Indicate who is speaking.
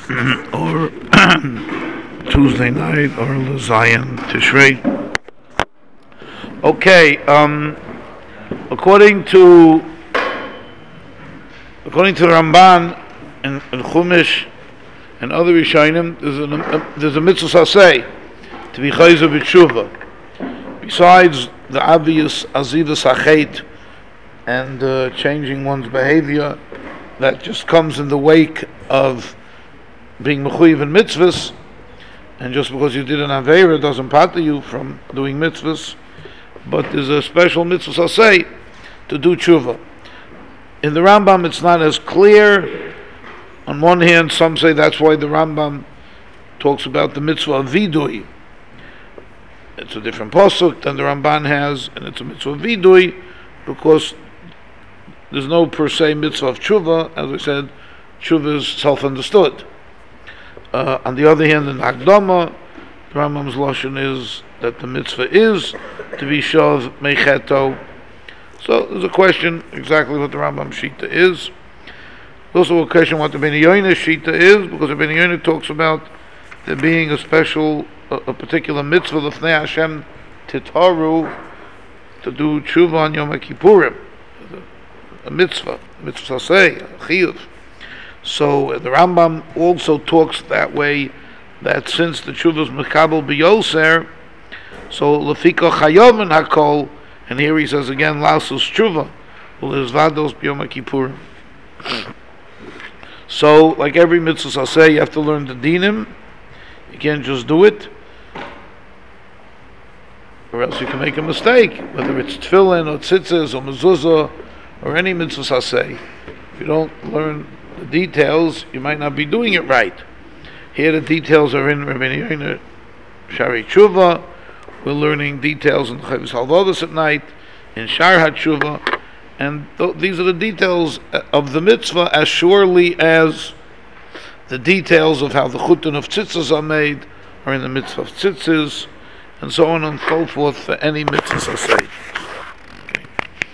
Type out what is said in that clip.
Speaker 1: or Tuesday night or Zion Tishrei. Okay, according to the Ramban in Chumash and other Rishonim, there's a mitzvah saseh to be chayzer b'tshuva. Besides the obvious azivas hachet and changing one's behavior that just comes in the wake of being mechuyev in mitzvahs, and just because you did an aveira doesn't pater you from doing mitzvahs, but there's a special mitzvah saseh to do tshuva. In the Rambam it's not as clear. On one hand, some say that's why the Rambam talks about the mitzvah of vidui. It's a different pasuk than the Ramban has, and it's a mitzvah of vidui because there's no per se mitzvah of tshuva. As I said, tshuva is self-understood. On the other hand, in Hakdama, the Rambam's lashon is that the mitzvah is to be shav mecheto. So there's a question exactly what the Rambam shita is. There's also a question what the Ben Yoina shita is, because the Ben Yoina talks about there being a special, a particular mitzvah l'fnei Hashem titaru, to do tshuva on Yom Kippurim, a mitzvah saseh, a chiyuv. So the Rambam also talks that way, that since the tshuva is mekabel b'yoser, so lefika chayov and hakol, and here he says again lasus tshuva ulizvados b'Yom Kippurim. So like every mitzvah saseh, you have to learn the dinim. You can't just do it, or else you can make a mistake, whether it's tefillin or tzitzis or mezuzah or any mitzvah saseh. If you don't learn the details, you might not be doing it right. Here the details are in Rabbeinu Yoina Shari Tshuva. We're learning details in Chavis Halvodas at night, in Shar HaTshuva, and these are the details of the mitzvah as surely as the details of how the chutin of tzitzis are made are in the mitzvah of tzitzis, and so on and so forth for any mitzvah saseh.